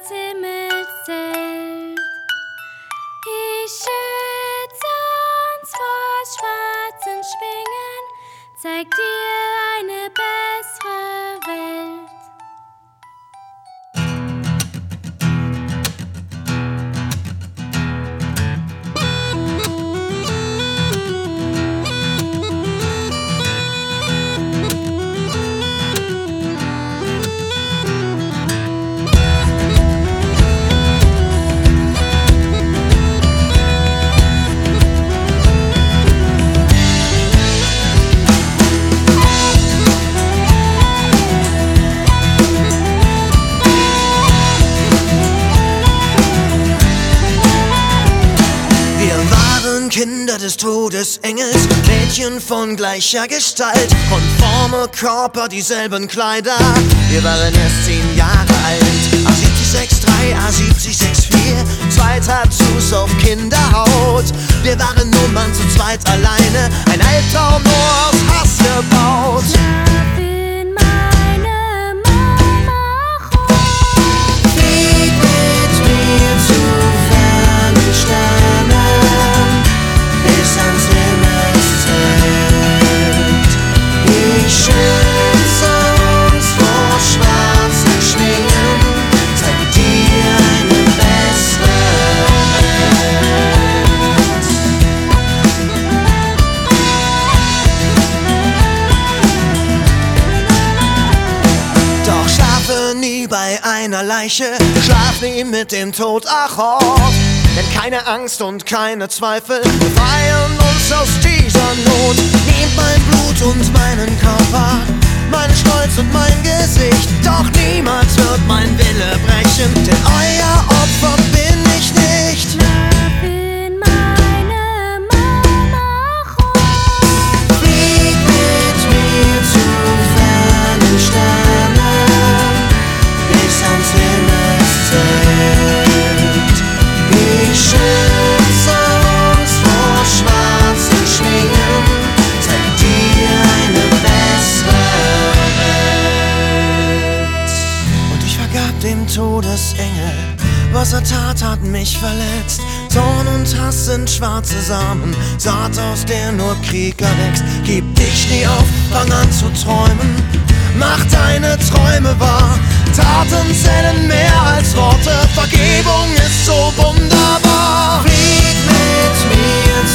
ans Himmelszelt. Ich schütze uns vor schwarzen Schwingen, zeig dir eine bessere Welt. Kinder des Todesengels, Mädchen von gleicher Gestalt, konforme Körper, dieselben Kleider. Wir waren erst 10 Jahre alt. A7063, A7064, 2 Tattoos auf Kinderhaut. Wir waren Nummern zu zweit alleine, ein Albtraum nur aus Hass gebaut. Schlaf in meine Mama Rot. Flieg mit mir zu fernen Sternen, bis ans Himmelszelt. Ich schütze uns vor schwarzen Schwingen, zeig dir eine bessere Welt. Doch schlafe nie bei einer Leiche, schlaf nie mit dem Tod, ach Gott. Denn keine Angst und keine Zweifel befreien uns aus dieser Not. Nehmt mein Blut und meinen Körper, meinen Stolz und mein Gesicht, doch niemals wird mein Wille brechen, denn euer Opfer bin ich nicht. Schlaf in meine Mama Rot. Flieg mit mir zu fernen Sternen, bis ans Himmelszelt. Ich schütze uns vor schwarzen Schwingen, zeig dir eine bessere Welt. Und ich vergab dem Todesengel, was er tat, hat mich verletzt. Zorn und Hass sind schwarze Samen, Saat, aus der nur Krieg erwächst. Gib dich nie auf, fang an zu träumen, mach deine Träume wahr. Taten zählen mehr als Worte, Vergebung ist so wunderbar. Flieg mit mir